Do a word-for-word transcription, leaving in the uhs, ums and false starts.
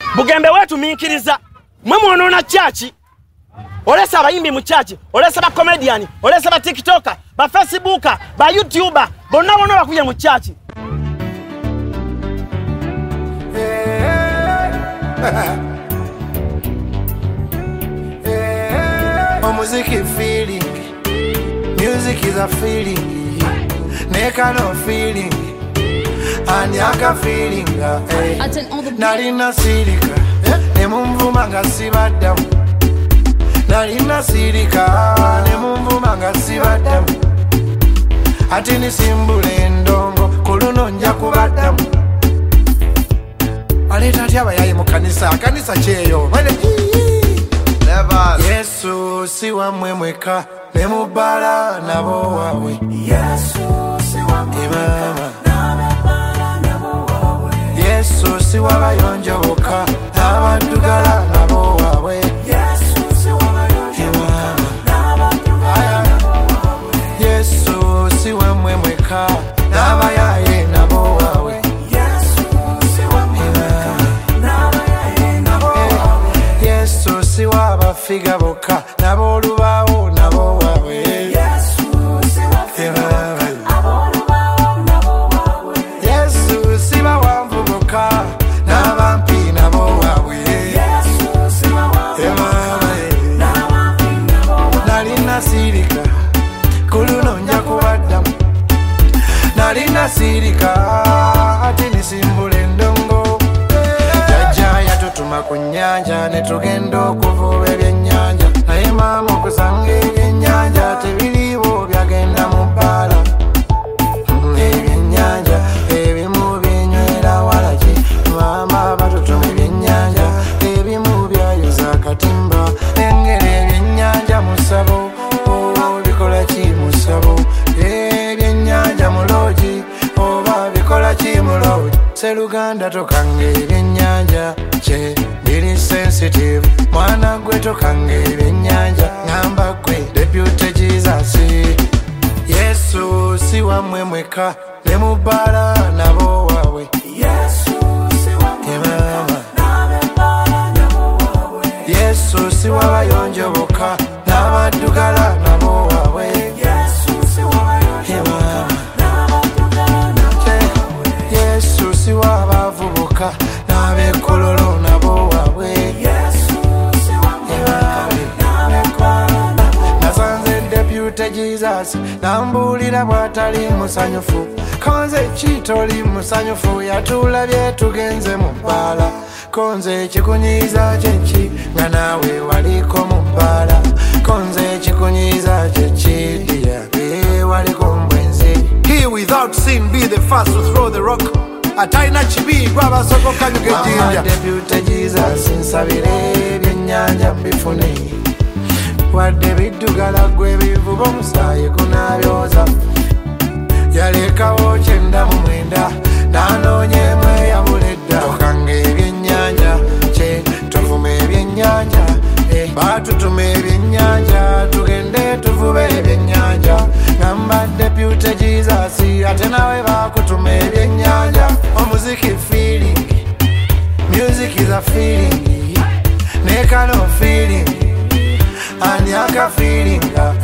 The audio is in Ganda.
Bugembe wetu minkiriza mwe muonona chachi olesa abayimbi mu chachi olesa ba comedian olesa ba tiktoker ba facebooker ba youtuber bonna bonna bakuye mu chachi Music is feeling, music is a feeling, neka no feeling, anyaka feeling. Narina sirika, nemumvu manga sibadam. Narina sirika, nemumvu manga sibadam. Atini simbule ndongo, kuluno nja kubadam. Aleta tiaba yae mu kanisa, kanisa cheyo. Yesu siwa mwemweka nemubala nabo wawe. Yesu siwa mwemweka nemubala nabo wawe. Yesu siwa bayonjoboka nabadugala nabo wawe. Yesu siwa bayonjoboka nabadugala nabo wawe. Yesu siwa mwemweka nabayaye nabo wawe. Yesu siwa mwemweka nabayaye nabo wawe. Yesu siwa bafiga boka nabo lubawo nabo wawe. Yesu siwa bafiga nabo lubawo nabo wawe. Yesu siwa wamvuboka nabampi nabo wawe. Yesu siwa wamvuboka nabampi nabo wawe. Nalina sirika kuluno nja kubaddamu. Nalina sirika ati nisimbule ndongo. Jajja yatutuma ku nnyanja ne tugenda okuvuba ebyennyanja. Naye maama okusanga ebyennyanja tebiriiwo byagenda mu bbaala. Ebyennyanja ebimu binywera walaki. Maama batutuma ebyennyanja ebimu byayuza akatimba. Engeri ebyennyanja mu ssabo bikola ki mu ssabo. Ebyennyanja mu loogi oba bikola ki mu loogi. Seruganda tokanga ebyennyanja kye biri sensitive. Mwana gwe tokanga ebyennyanja ngamba gwe Deputy Jesus. Yesu siwa mwemweka nemubala nabo wawe. Yesu siwa mwemweka nabebala nabo wawe. Yesu siwa bayonjoboka nabadugala nabo wawe. Yesu siwa bayonjoboka nabadugala nabo wawe. Yesu siwa bavubuka nabekololo nabo wawe. Yesu siwa nabekololo nabo wawe. Nasanze Deputy Jesus nambulira bwatali musanyufu. Konze chitoli musanyufu yatulabye tugenze mu bbaala. Konze chikunyiza chechi nga nawe waliko mu bbaala. Konze chikunyiza chechi yabe waliko mbwenzi. He without sin be the first to throw the rock. Ataina chibi gwaba soko kanyuge jinja. Deputy Jesus nsabire ebyennyanja mbifune. Wadde biddugala gwe bivuba omusaayi kunabyoza. Yalekawo kyenda mu mwenda nanoonya emwe yabuledda. Tokanga ebyennyanja kye tuvume ebyennyanja. Batutuma ebyennyanja tugende tuvuba ebyennyanja. Ngamba Deputy Jesus ate nawe bakutuma ebyennyanja. Music is feeling, music is a feeling, neka no feeling, anyaka feeling.